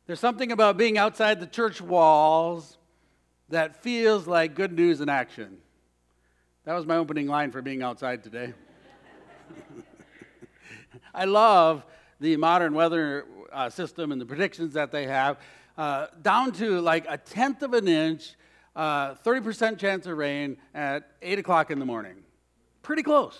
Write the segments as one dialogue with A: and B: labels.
A: There's something about being outside the church walls that feels like good news in action. That was my opening line for being outside today. I love the modern weather system and the predictions that they have, down to like a tenth of an inch, 30% chance of rain at 8 o'clock in the morning. Pretty close.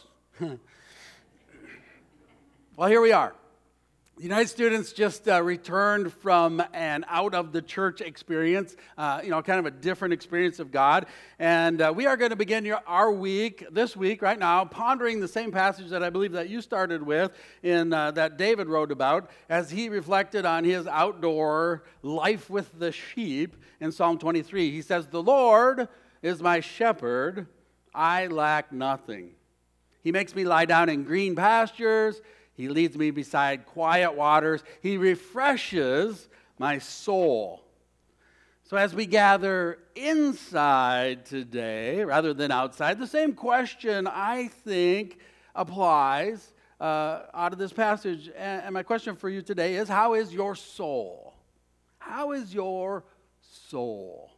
A: Well, here we are. The United students just returned from an out-of-the-church experience, kind of a different experience of God. And we are going to begin our week, this week, right now, pondering the same passage that I believe that you started with in that David wrote about as he reflected on his outdoor life with the sheep in Psalm 23. He says, "The Lord is my shepherd, I lack nothing. He makes me lie down in green pastures. He leads me beside quiet waters. He refreshes my soul." So as we gather inside today, rather than outside, the same question, I think, applies out of this passage. And my question for you today is, how is your soul? How is your soul?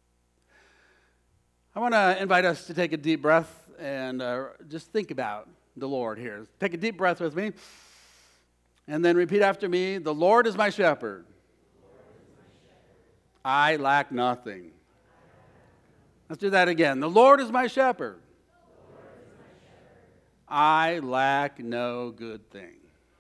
A: I want to invite us to take a deep breath and just think about the Lord here. Take a deep breath with me and then repeat after me. The Lord is my shepherd. I lack nothing. Let's do that again. The Lord is my shepherd. I lack no good thing.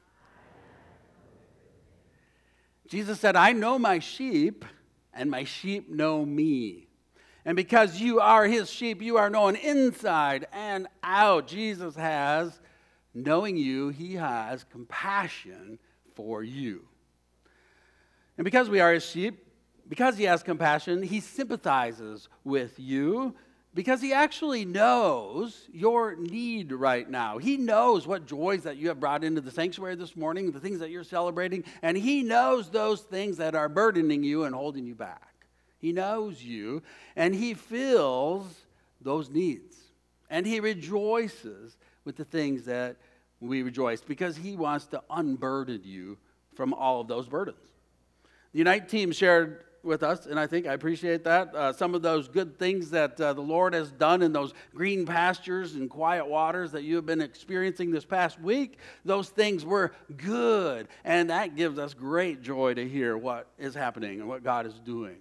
A: Jesus said, "I know my sheep, and my sheep know me." And because you are his sheep, you are known inside and out. Jesus has, knowing you, he has compassion for you. And because we are his sheep, because he has compassion, he sympathizes with you because he actually knows your need right now. He knows what joys that you have brought into the sanctuary this morning, the things that you're celebrating, and he knows those things that are burdening you and holding you back. He knows you, and he fills those needs. And he rejoices with the things that we rejoice because he wants to unburden you from all of those burdens. The Unite team shared with us, and I think I appreciate that, some of those good things that the Lord has done in those green pastures and quiet waters that you have been experiencing this past week. Those things were good, and that gives us great joy to hear what is happening and what God is doing.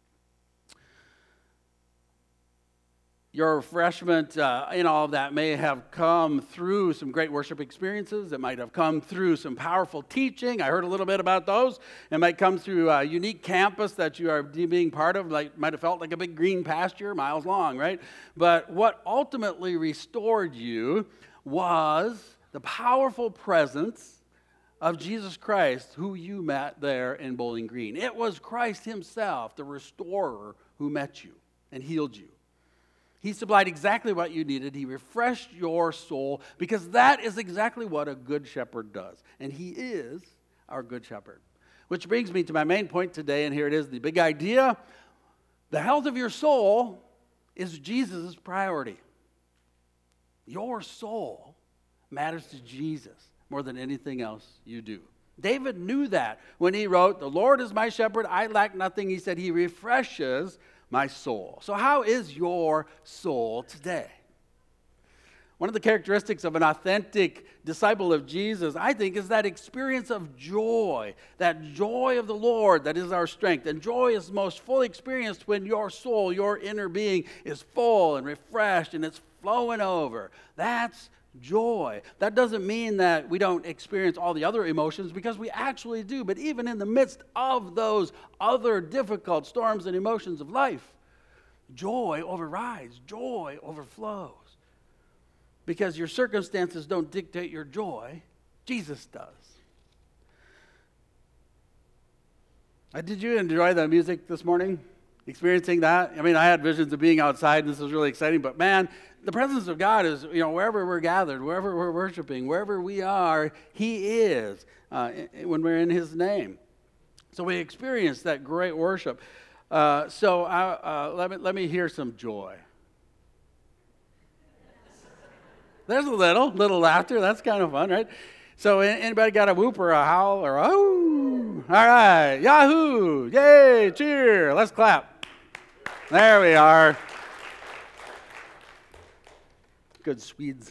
A: Your refreshment in all of that may have come through some great worship experiences. It might have come through some powerful teaching. I heard a little bit about those. It might come through a unique campus that you are being part of. Like might have felt like a big green pasture, miles long, right? But what ultimately restored you was the powerful presence of Jesus Christ, who you met there in Bowling Green. It was Christ himself, the restorer, who met you and healed you. He supplied exactly what you needed. He refreshed your soul because that is exactly what a good shepherd does. And he is our good shepherd. Which brings me to my main point today, and here it is, the big idea. The health of your soul is Jesus' priority. Your soul matters to Jesus more than anything else you do. David knew that when he wrote, "The Lord is my shepherd, I lack nothing." He said he refreshes my soul. So how is your soul today? One of the characteristics of an authentic disciple of Jesus, I think, is that experience of joy, that joy of the Lord that is our strength. And joy is most fully experienced when your soul, your inner being, is full and refreshed and it's flowing over. That's joy. That doesn't mean that we don't experience all the other emotions, because we actually do. But even in the midst of those other difficult storms and emotions of life, joy overrides, joy overflows. Because your circumstances don't dictate your joy, Jesus does. Did you enjoy the music this morning? Experiencing that? I mean, I had visions of being outside, and this was really exciting, but man, the presence of God is, wherever we're gathered, wherever we're worshiping, wherever we are, he is when we're in his name. So we experience that great worship. Let me hear some joy. There's a little laughter. That's kind of fun, right? So anybody got a whoop or a howl or oh? All right. Yahoo! Yay! Cheer! Let's clap. There we are. Good Swedes.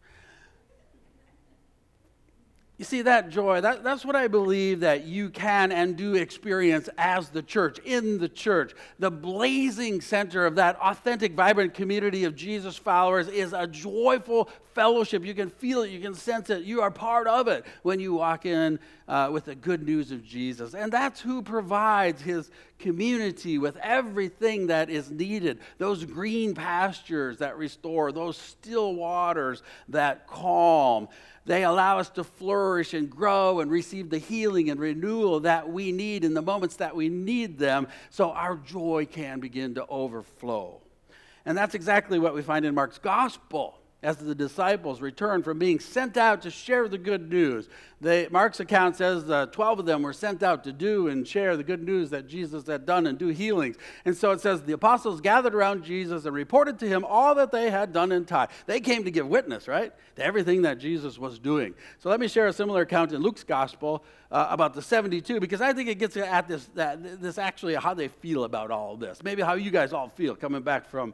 A: You see, that joy, that's what I believe that you can and do experience as the church, in the church. The blazing center of that authentic, vibrant community of Jesus followers is a joyful fellowship. You can feel it, you can sense it. You are part of it when you walk in with the good news of Jesus. And that's who provides his community with everything that is needed. Those green pastures that restore, those still waters that calm. They allow us to flourish and grow and receive the healing and renewal that we need in the moments that we need them, so our joy can begin to overflow. And that's exactly what we find in Mark's gospel as the disciples return from being sent out to share the good news. Mark's account says 12 of them were sent out to do and share the good news that Jesus had done and do healings. And so it says the apostles gathered around Jesus and reported to him all that they had done and taught. They came to give witness, right, to everything that Jesus was doing. So let me share a similar account in Luke's gospel about the 72, because I think it gets at this actually how they feel about all of this. Maybe how you guys all feel coming back from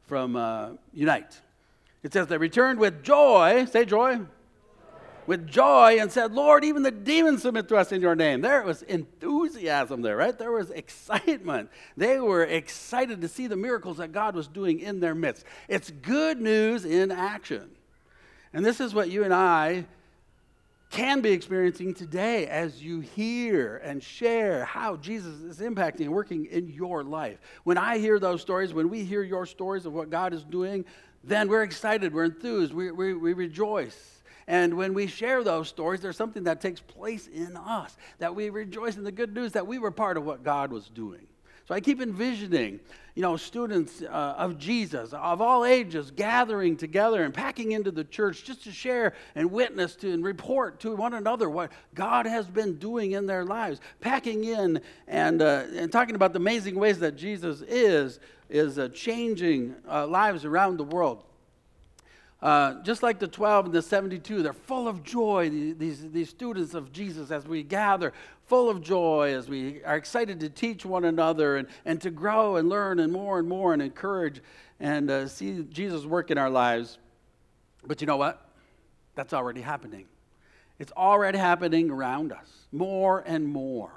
A: Unite. It says they returned with joy, say joy, with joy, and said, Lord, even the demons submit to us in your name. There was enthusiasm there, right? There was excitement. They were excited to see the miracles that God was doing in their midst. It's good news in action. And this is what you and I can be experiencing today as you hear and share how Jesus is impacting and working in your life. When I hear those stories, when we hear your stories of what God is doing, then we're excited, we're enthused, we rejoice. And when we share those stories, there's something that takes place in us, that we rejoice in the good news that we were part of what God was doing. So I keep envisioning, students of Jesus of all ages gathering together and packing into the church just to share and witness to and report to one another what God has been doing in their lives. Packing in and talking about the amazing ways that Jesus is changing lives around the world. Just like the 12 and the 72, they're full of joy, these students of Jesus, as we gather, full of joy, as we are excited to teach one another and to grow and learn and more and encourage and see Jesus work in our lives. But you know what? That's already happening. It's already happening around us, more and more.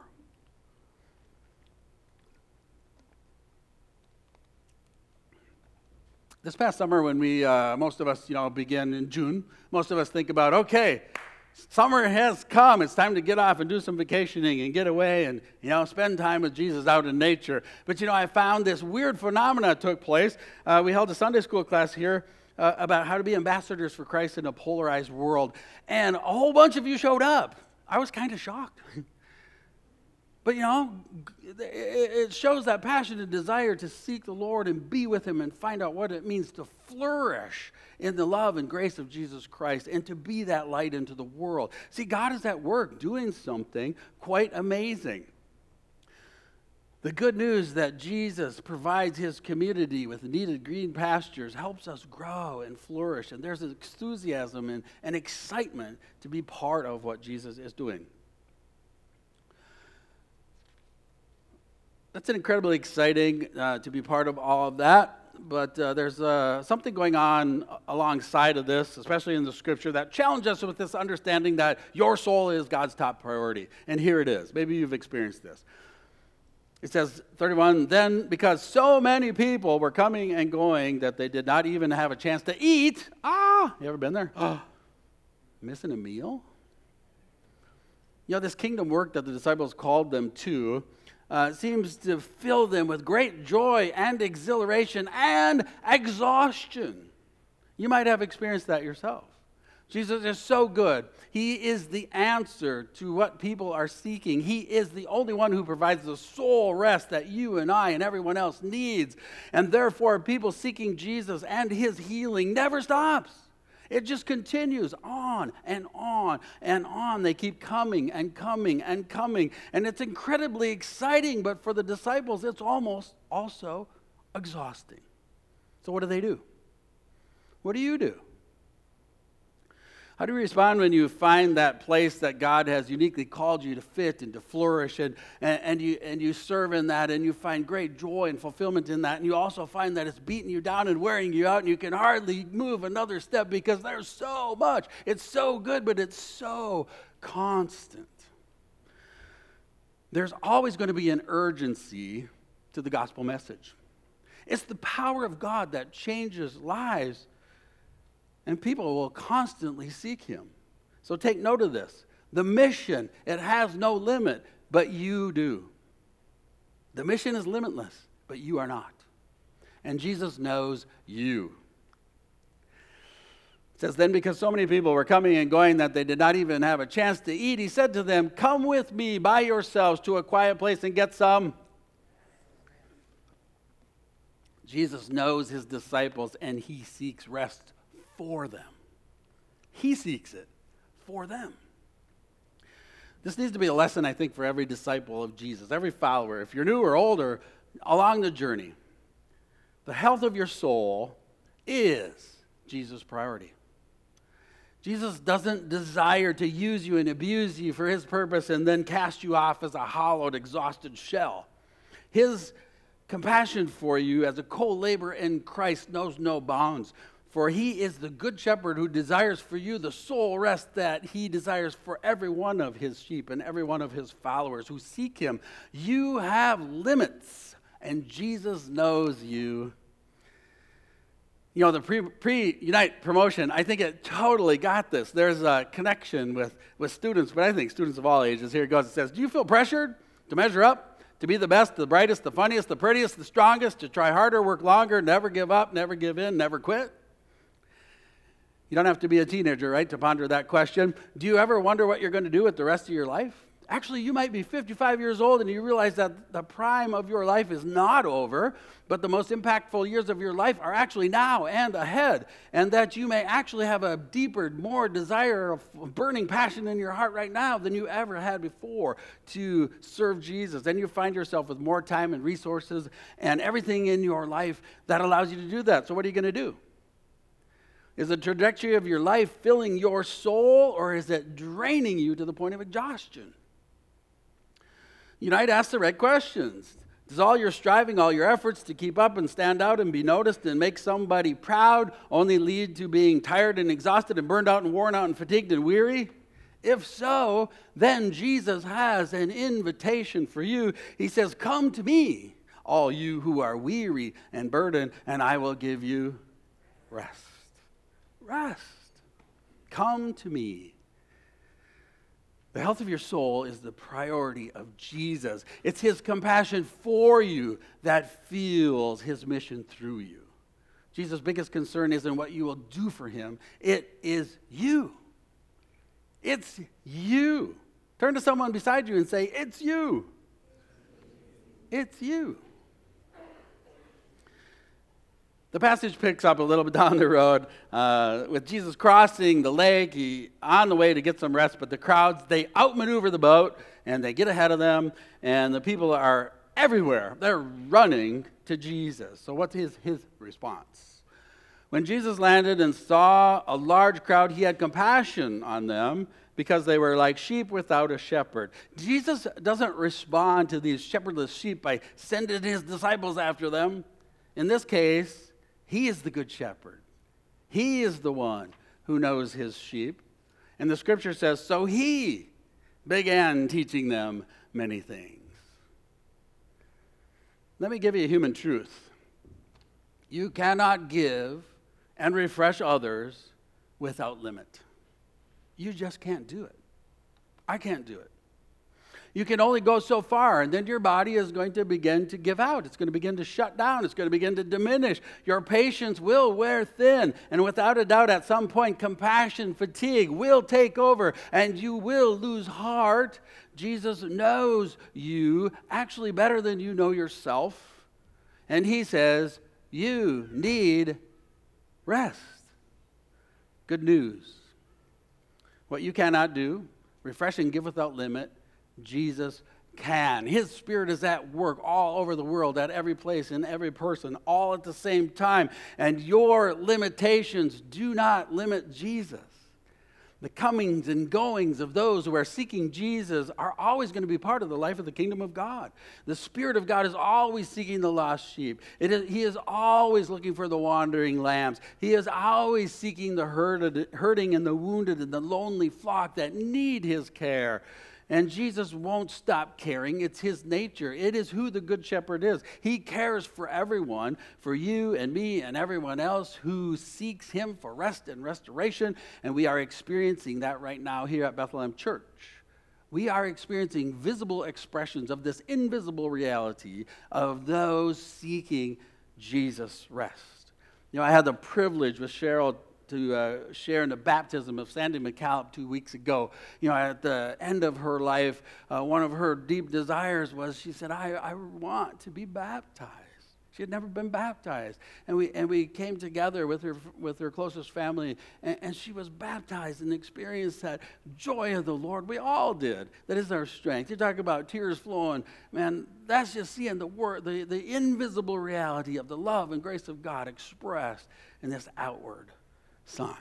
A: This past summer, when most of us, begin in June, most of us think about, okay, summer has come. It's time to get off and do some vacationing and get away and, spend time with Jesus out in nature. But, I found this weird phenomena took place. We held a Sunday school class here about how to be ambassadors for Christ in a polarized world. And a whole bunch of you showed up. I was kind of shocked. But, it shows that passion and desire to seek the Lord and be with him and find out what it means to flourish in the love and grace of Jesus Christ and to be that light into the world. See, God is at work doing something quite amazing. The good news that Jesus provides his community with needed green pastures helps us grow and flourish. And there's an enthusiasm and excitement to be part of what Jesus is doing. That's incredibly exciting to be part of all of that, but there's something going on alongside of this, especially in the scripture, that challenges us with this understanding that your soul is God's top priority. And here it is. Maybe you've experienced this. It says, 31, then because so many people were coming and going that they did not even have a chance to eat. You ever been there? Missing a meal? This kingdom work that the disciples called them to seems to fill them with great joy and exhilaration and exhaustion. You might have experienced that yourself. Jesus is so good. He is the answer to what people are seeking. He is the only one who provides the soul rest that you and I and everyone else needs. And therefore, people seeking Jesus and his healing never stops. It just continues on and on and on. They keep coming and coming and coming. And it's incredibly exciting, but for the disciples, it's almost also exhausting. So what do they do? What do you do? How do you respond when you find that place that God has uniquely called you to fit and to flourish, and you serve in that, and you find great joy and fulfillment in that, and you also find that it's beating you down and wearing you out, and you can hardly move another step because there's so much. It's so good, but it's so constant. There's always going to be an urgency to the gospel message. It's the power of God that changes lives, and people will constantly seek him. So take note of this. The mission, it has no limit, but you do. The mission is limitless, but you are not. And Jesus knows you. It says, then because so many people were coming and going that they did not even have a chance to eat, he said to them, come with me by yourselves to a quiet place and get some. Jesus knows his disciples, and he seeks rest for them. He seeks it for them. This needs to be a lesson, I think, for every disciple of Jesus, every follower. If you're new or old or along the journey, the health of your soul is Jesus' priority. Jesus doesn't desire to use you and abuse you for his purpose and then cast you off as a hollowed, exhausted shell. His compassion for you as a co-laborer in Christ knows no bounds. For he is the good shepherd who desires for you the soul rest that he desires for every one of his sheep and every one of his followers who seek him. You have limits, and Jesus knows you. You know, the pre-Unite promotion, I think it totally got this. There's a connection with students, but I think students of all ages. Here it goes. It says, do you feel pressured to measure up, to be the best, the brightest, the funniest, the prettiest, the strongest, to try harder, work longer, never give up, never give in, never quit? You don't have to be a teenager, right, to ponder that question. Do you ever wonder what you're going to do with the rest of your life? Actually, you might be 55 years old and you realize that the prime of your life is not over, but the most impactful years of your life are actually now and ahead, and that you may actually have a deeper, more desire of burning passion in your heart right now than you ever had before to serve Jesus. Then you find yourself with more time and resources and everything in your life that allows you to do that. So what are you going to do? Is the trajectory of your life filling your soul, or is it draining you to the point of exhaustion? Unite asks the right questions. Does all your striving, all your efforts to keep up and stand out and be noticed and make somebody proud only lead to being tired and exhausted and burned out and worn out and fatigued and weary? If so, then Jesus has an invitation for you. He says, come to me, all you who are weary and burdened, and I will give you rest. Rest. Come to me. The health of your soul is the priority of Jesus. It's his compassion for you that fuels his mission through you. Jesus' biggest concern isn't what you will do for him. It is you. It's you. Turn to someone beside you and say, it's you. It's you. The passage picks up a little bit down the road with Jesus crossing the lake. He on the way to get some rest, but the crowds, they outmaneuver the boat, and they get ahead of them, and the people are everywhere. They're running to Jesus. So what's his response? When Jesus landed and saw a large crowd, he had compassion on them because they were like sheep without a shepherd. Jesus doesn't respond to these shepherdless sheep by sending his disciples after them. In this case, he is the good shepherd. He is the one who knows his sheep. And the scripture says, so he began teaching them many things. Let me give you a human truth. You cannot give and refresh others without limit. You just can't do it. I can't do it. You can only go so far, and then your body is going to begin to give out. It's going to begin to shut down. It's going to begin to diminish. Your patience will wear thin, and without a doubt, at some point, compassion, fatigue will take over, and you will lose heart. Jesus knows you actually better than you know yourself, and he says, you need rest. Good news. What you cannot do, refresh and give without limit, Jesus can. His Spirit is at work all over the world, at every place, in every person, all at the same time. And your limitations do not limit Jesus. The comings and goings of those who are seeking Jesus are always going to be part of the life of the kingdom of God. The Spirit of God is always seeking the lost sheep. He is always looking for the wandering lambs. He is always seeking the hurting and the wounded and the lonely flock that need his care. And Jesus won't stop caring. It's his nature. It is who the Good Shepherd is. He cares for everyone, for you and me and everyone else who seeks him for rest and restoration. And we are experiencing that right now here at Bethlehem Church. We are experiencing visible expressions of this invisible reality of those seeking Jesus' rest. You know, I had the privilege with Cheryl to share in the baptism of Sandy McCallum 2 weeks ago. You know, at the end of her life, one of her deep desires was, she said, I want to be baptized. She had never been baptized. And we came together with her closest family, and she was baptized and experienced that joy of the Lord. We all did. That is our strength. You talk about tears flowing. Man, that's just seeing the invisible reality of the love and grace of God expressed in this outward sign.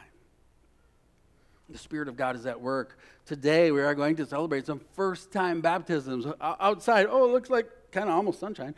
A: The Spirit of God is at work. Today we are going to celebrate some first-time baptisms outside. Oh, it looks like kind of almost sunshine.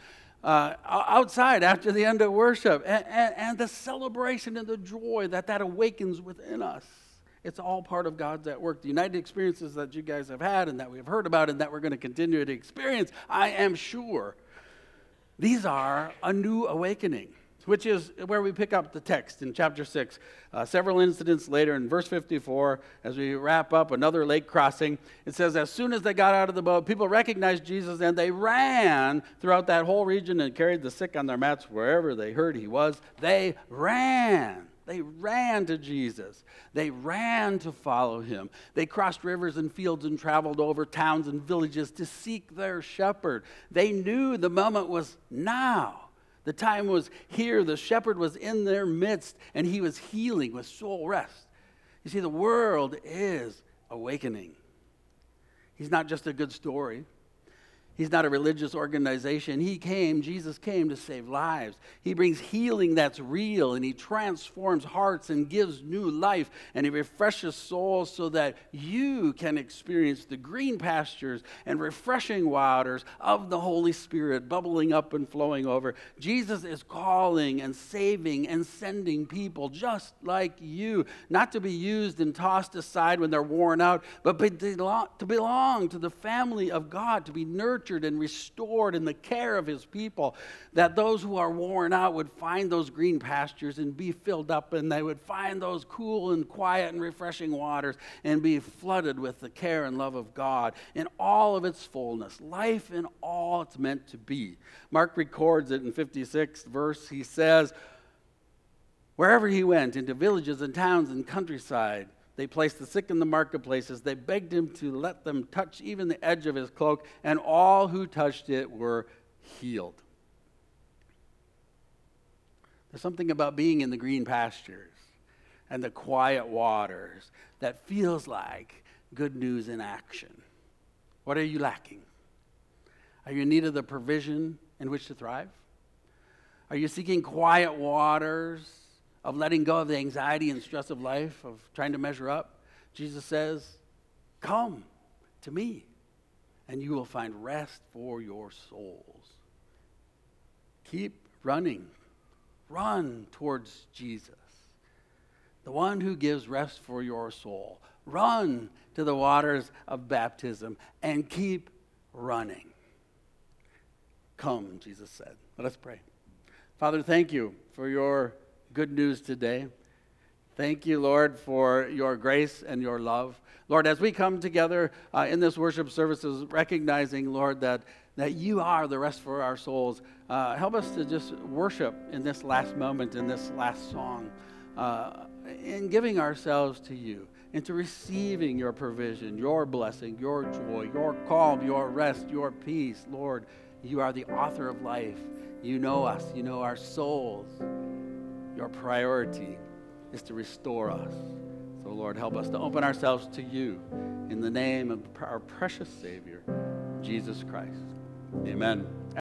A: Outside after the end of worship. And the celebration and the joy that awakens within us. It's all part of God's at work. The united experiences that you guys have had and that we have heard about and that we're going to continue to experience, I am sure, these are a new awakening, which is where we pick up the text in chapter 6. Several incidents later in verse 54, as we wrap up another lake crossing, it says, as soon as they got out of the boat, people recognized Jesus, and they ran throughout that whole region and carried the sick on their mats wherever they heard he was. They ran. They ran to Jesus. They ran to follow him. They crossed rivers and fields and traveled over towns and villages to seek their shepherd. They knew the moment was now. The time was here. The shepherd was in their midst, and he was healing with soul rest. You see, the world is awakening. He's not just a good story. He's not a religious organization. Jesus came to save lives. He brings healing that's real, and he transforms hearts and gives new life, and he refreshes souls so that you can experience the green pastures and refreshing waters of the Holy Spirit bubbling up and flowing over. Jesus is calling and saving and sending people just like you, not to be used and tossed aside when they're worn out, but to belong to the family of God, to be nurtured and restored in the care of his people, that those who are worn out would find those green pastures and be filled up, and they would find those cool and quiet and refreshing waters and be flooded with the care and love of God in all of its fullness, life in all it's meant to be. Mark records it in 56th verse. He says, wherever he went, into villages and towns and countryside, they placed the sick in the marketplaces. They begged him to let them touch even the edge of his cloak, and all who touched it were healed. There's something about being in the green pastures and the quiet waters that feels like good news in action. What are you lacking? Are you in need of the provision in which to thrive? Are you seeking quiet waters of letting go of the anxiety and stress of life, of trying to measure up? Jesus says, come to me, and you will find rest for your souls. Keep running. Run towards Jesus, the one who gives rest for your soul. Run to the waters of baptism and keep running. Come, Jesus said. Let us pray. Father, thank you for your good news today. Thank you, Lord, for your grace and your love. Lord, as we come together in this worship services, recognizing, Lord, that you are the rest for our souls, help us to just worship in this last moment, in this last song, in giving ourselves to you, into receiving your provision, your blessing, your joy, your calm, your rest, your peace. Lord, you are the author of life. You know us. You know our souls. Your priority is to restore us. So, Lord, help us to open ourselves to you in the name of our precious Savior, Jesus Christ. Amen.